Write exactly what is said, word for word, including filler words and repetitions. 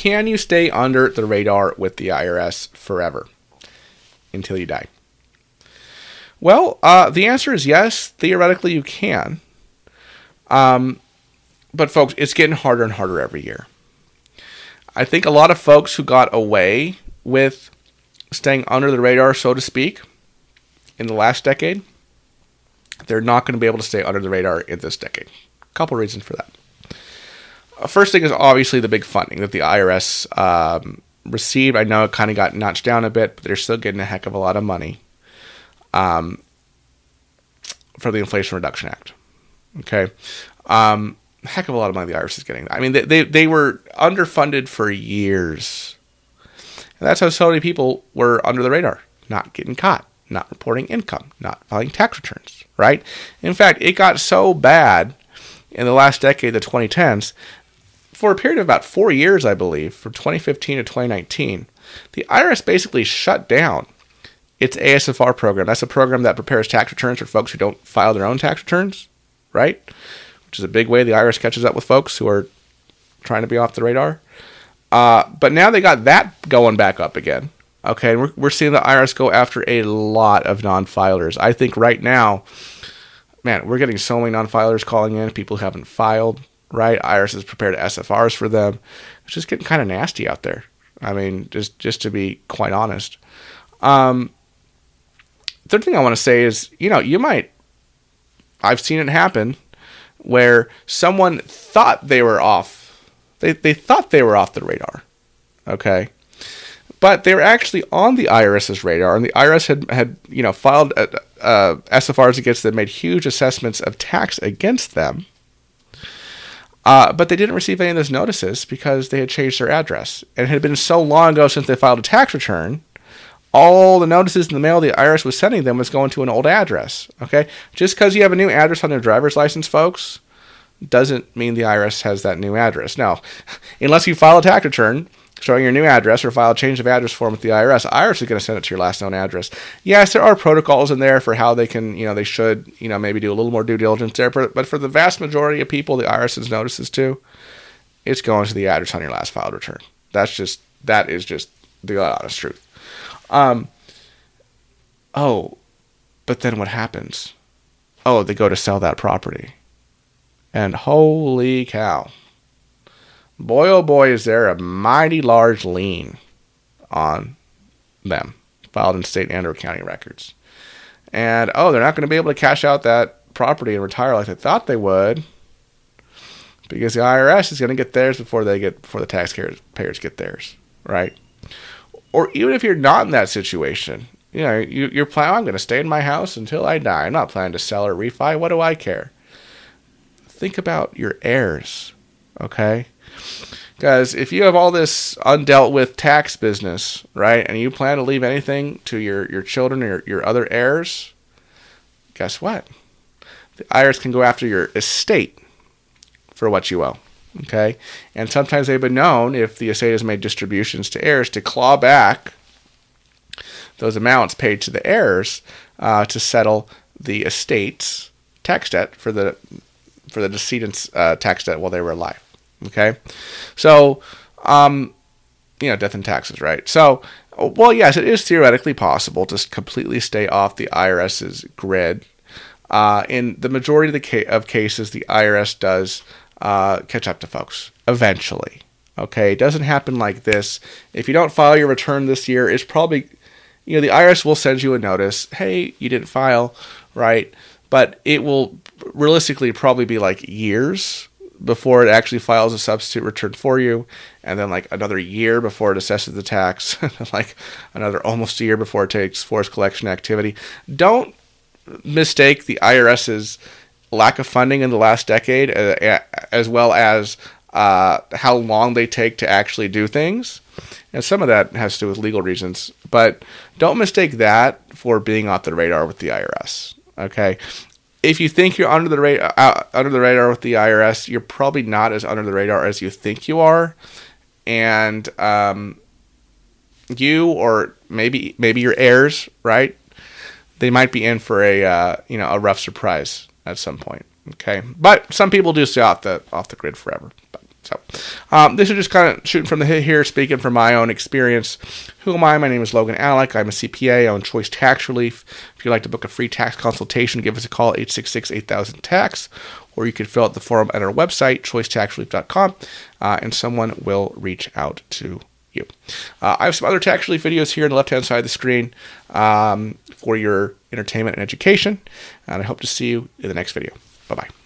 can you stay under the radar with the I R S forever until you die? Well, uh, the answer is yes. Theoretically, you can. Um, but folks, it's getting harder and harder every year. I think a lot of folks who got away with staying under the radar, so to speak, in the last decade, they're not going to be able to stay under the radar in this decade. A couple reasons for that. First thing is obviously the big funding that the I R S um, received. I know it kind of got notched down a bit, but they're still getting a heck of a lot of money um, for the Inflation Reduction Act. Okay, um, heck of a lot of money the I R S is getting. I mean, they they, they were underfunded for years, and that's how so many people were under the radar, not getting caught, not reporting income, not filing tax returns. Right? In fact, it got so bad in the last decade, the twenty tens. For a period of about four years, I believe, from twenty fifteen to twenty nineteen, the I R S basically shut down its A S F R program. That's a program that prepares tax returns for folks who don't file their own tax returns, right? Which is a big way the I R S catches up with folks who are trying to be off the radar. Uh, but now they got that going back up again. Okay, and we're, we're seeing the I R S go after a lot of non-filers. I think right now, man, we're getting so many non-filers calling in, people who haven't filed. Right, I R S has prepared S F Rs for them. It's just getting kind of nasty out there. I mean, just just to be quite honest. Um, third thing I want to say is, you know, you might. I've seen it happen where someone thought they were off. They they thought they were off the radar. Okay, but they were actually on the IRS's radar, and the I R S had had you know filed uh, uh, S F Rs against them, made huge assessments of tax against them. Uh, but they didn't receive any of those notices because they had changed their address. And it had been so long ago since they filed a tax return, all the notices in the mail the I R S was sending them was going to an old address. Okay? Just because you have a new address on your driver's license, folks, doesn't mean the I R S has that new address. No. Unless you file a tax return showing your new address or file a change of address form with the I R S, the I R S is going to send it to your last known address. Yes, there are protocols in there for how they can, you know, they should, you know, maybe do a little more due diligence there. But for the vast majority of people, the I R S sends notices to, it's going to the address on your last filed return. That's just, that is just the honest truth. Um, oh, but then what happens? Oh, they go to sell that property. And holy cow. Boy, oh boy, is there a mighty large lien on them, filed in state and or county records. And, oh, they're not going to be able to cash out that property and retire like they thought they would, because the I R S is going to get theirs before they get, before the taxpayers get theirs, right? Or even if you're not in that situation, you know, you, you're planning, I'm going to stay in my house until I die. I'm not planning to sell or refi. What do I care? Think about your heirs, okay? Because if you have all this undealt with tax business, right, and you plan to leave anything to your, your children or your, your other heirs, guess what? The I R S can go after your estate for what you owe, okay? And sometimes they've been known, if the estate has made distributions to heirs, to claw back those amounts paid to the heirs uh, to settle the estate's tax debt for the for the decedent's uh, tax debt while they were alive. Okay, so, um, you know, death and taxes, right? So, well, yes, it is theoretically possible to completely stay off the IRS's grid. Uh, in the majority of the ca- of cases, the I R S does uh, catch up to folks eventually. Okay, it doesn't happen like this. If you don't file your return this year, it's probably, you know, the I R S will send you a notice. Hey, you didn't file, right? But it will realistically probably be like years before it actually files a substitute return for you, and then like another year before it assesses the tax, like another almost a year before it takes forced collection activity. Don't mistake the IRS's lack of funding in the last decade uh, as well as uh, how long they take to actually do things. And some of that has to do with legal reasons, but don't mistake that for being off the radar with the I R S. Okay. If you think you're under the radar, uh, under the radar with the I R S, you're probably not as under the radar as you think you are, and um, you or maybe maybe your heirs, right? They might be in for a uh, you know a rough surprise at some point. Okay, but some people do stay off the off the grid forever. But So um, this is just kind of shooting from the hip here, speaking from my own experience. Who am I? My name is Logan Alec. I'm a C P A. I own Choice Tax Relief. If you'd like to book a free tax consultation, give us a call, eight six six, eight thousand, tax, or you can fill out the form at our website, choice tax relief dot com, uh, and someone will reach out to you. Uh, I have some other tax relief videos here on the left-hand side of the screen um, for your entertainment and education, and I hope to see you in the next video. Bye-bye.